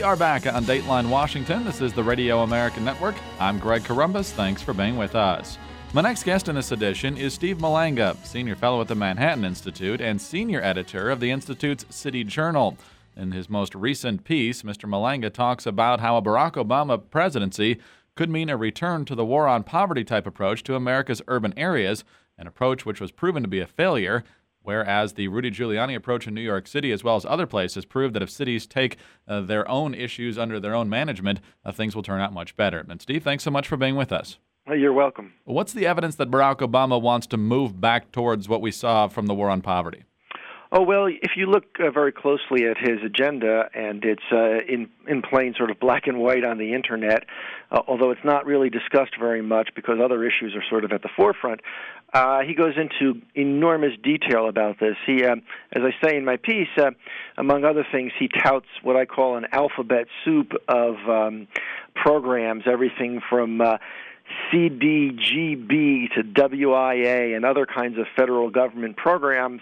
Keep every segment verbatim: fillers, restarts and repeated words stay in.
are back on Dateline Washington. This is the Radio American Network. I'm Greg Corombos. Thanks for being with us. My next guest in this edition is Steve Malanga, Senior Fellow at the Manhattan Institute and Senior Editor of the Institute's City Journal. In his most recent piece, Mister Malanga talks about how a Barack Obama presidency could mean a return to the war on poverty type approach to America's urban areas, an approach which was proven to be a failure, whereas the Rudy Giuliani approach in New York City, as well as other places, proved that if cities take uh, their own issues under their own management, uh, things will turn out much better. And Steve, thanks so much for being with us. You're welcome. What's the evidence that Barack Obama wants to move back towards what we saw from the war on poverty? Oh, well, if you look uh, very closely at his agenda, and it's uh, in, in plain sort of black and white on the Internet, uh, although it's not really discussed very much because other issues are sort of at the forefront, uh, he goes into enormous detail about this. He, uh, as I say in my piece, uh, among other things, he touts what I call an alphabet soup of um, programs, everything from uh, C D G B to W I A and other kinds of federal government programs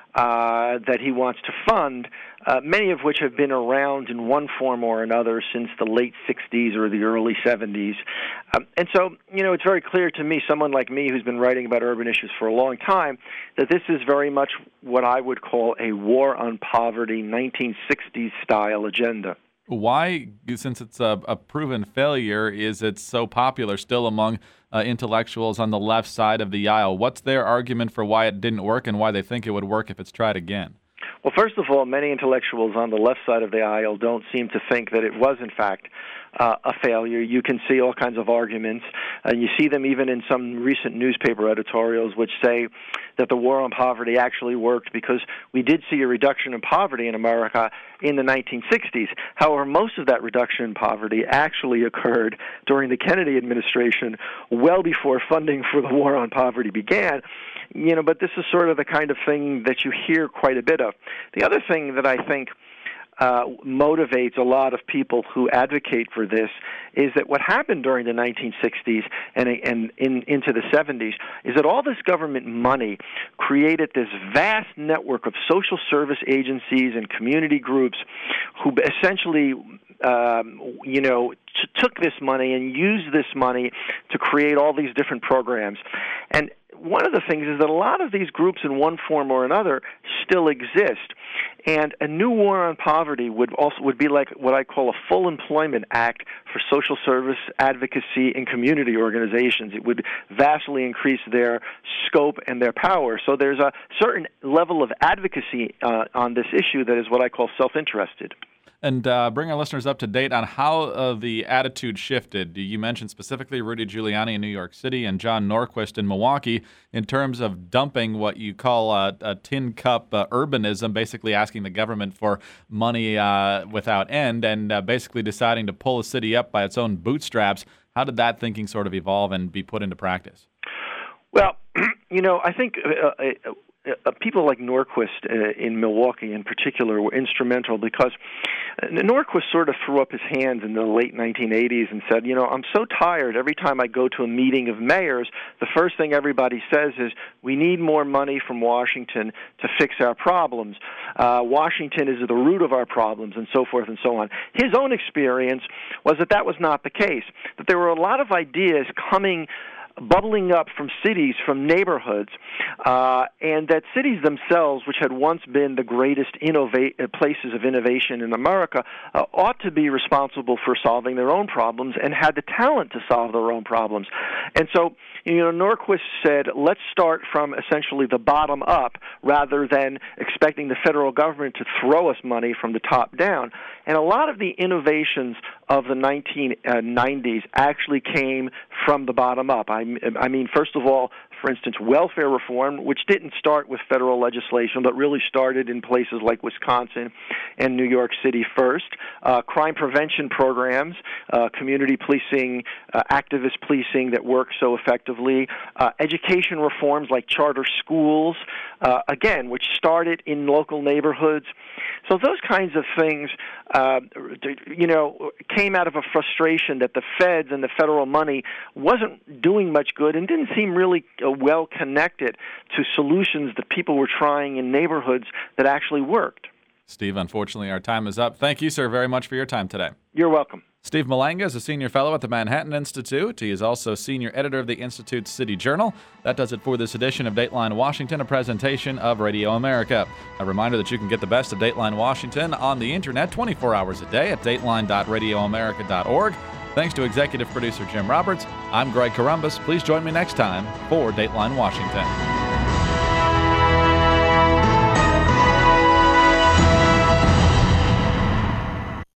uh, that he wants to fund, uh, many of which have been around in one form or another since the late sixties or the early seventies. Um, and so, you know, it's very clear to me, someone like me who's been writing about urban issues for a long time, that this is very much what I would call a war on poverty nineteen sixties style agenda. Why, since it's a, a proven failure, is it so popular still among uh, intellectuals on the left side of the aisle? What's their argument for why it didn't work and why they think it would work if it's tried again? Well, first of all, many intellectuals on the left side of the aisle don't seem to think that it was, in fact, uh, a failure. You can see all kinds of arguments, and you see them even in some recent newspaper editorials which say that the war on poverty actually worked because we did see a reduction in poverty in America in the nineteen sixties. However, most of that reduction in poverty actually occurred during the Kennedy administration, well before funding for the war on poverty began. You know, but this is sort of the kind of thing that you hear quite a bit of. The other thing that I think uh, motivates a lot of people who advocate for this is that what happened during the nineteen sixties and, and in, into the seventies is that all this government money created this vast network of social service agencies and community groups who essentially Um, you know, t- took this money and used this money to create all these different programs. And one of the things is that a lot of these groups in one form or another still exist. And a new war on poverty would also would be like what I call a full employment act for social service, advocacy, and community organizations. It would vastly increase their scope and their power. So there's a certain level of advocacy uh, on this issue that is what I call self-interested. And uh, bring our listeners up to date on how uh, the attitude shifted. You mentioned specifically Rudy Giuliani in New York City and John Norquist in Milwaukee in terms of dumping what you call a, a tin cup uh, urbanism, basically asking the government for money uh, without end and uh, basically deciding to pull a city up by its own bootstraps. How did that thinking sort of evolve and be put into practice? Well, you know, I think uh, uh, Uh, people like Norquist uh, in Milwaukee in particular were instrumental because uh, Norquist sort of threw up his hands in the late nineteen eighties and said, you know, I'm so tired. Every time I go to a meeting of mayors, the first thing everybody says is, we need more money from Washington to fix our problems. Uh, Washington is the root of our problems, and so forth and so on. His own experience was that that was not the case, that there were a lot of ideas coming bubbling up from cities, from neighborhoods, uh, and that cities themselves, which had once been the greatest innova- places of innovation in America, uh, ought to be responsible for solving their own problems and had the talent to solve their own problems. And so, you know, Norquist said, let's start from essentially the bottom up rather than expecting the federal government to throw us money from the top down. And a lot of the innovations of the nineteen nineties actually came from the bottom up. I, I mean, first of all, for instance, welfare reform, which didn't start with federal legislation, but really started in places like Wisconsin and New York City first. Uh, crime prevention programs, uh, community policing, uh, activist policing that work so effectively. Uh, education reforms like charter schools, uh, again, which started in local neighborhoods. So those kinds of things, uh, you know, came out of a frustration that the feds and the federal money wasn't doing much good and didn't seem really uh, well connected to solutions that people were trying in neighborhoods that actually worked. Steve, unfortunately, our time is up. Thank you, sir, very much for your time today. You're welcome. Steve Malanga is a senior fellow at the Manhattan Institute. He is also senior editor of the Institute's City Journal. That does it for this edition of Dateline Washington, a presentation of Radio America. A reminder that you can get the best of Dateline Washington on the internet twenty-four hours a day at dateline dot radio america dot org. Thanks to executive producer Jim Roberts. I'm Greg Corombos. Please join me next time for Dateline Washington.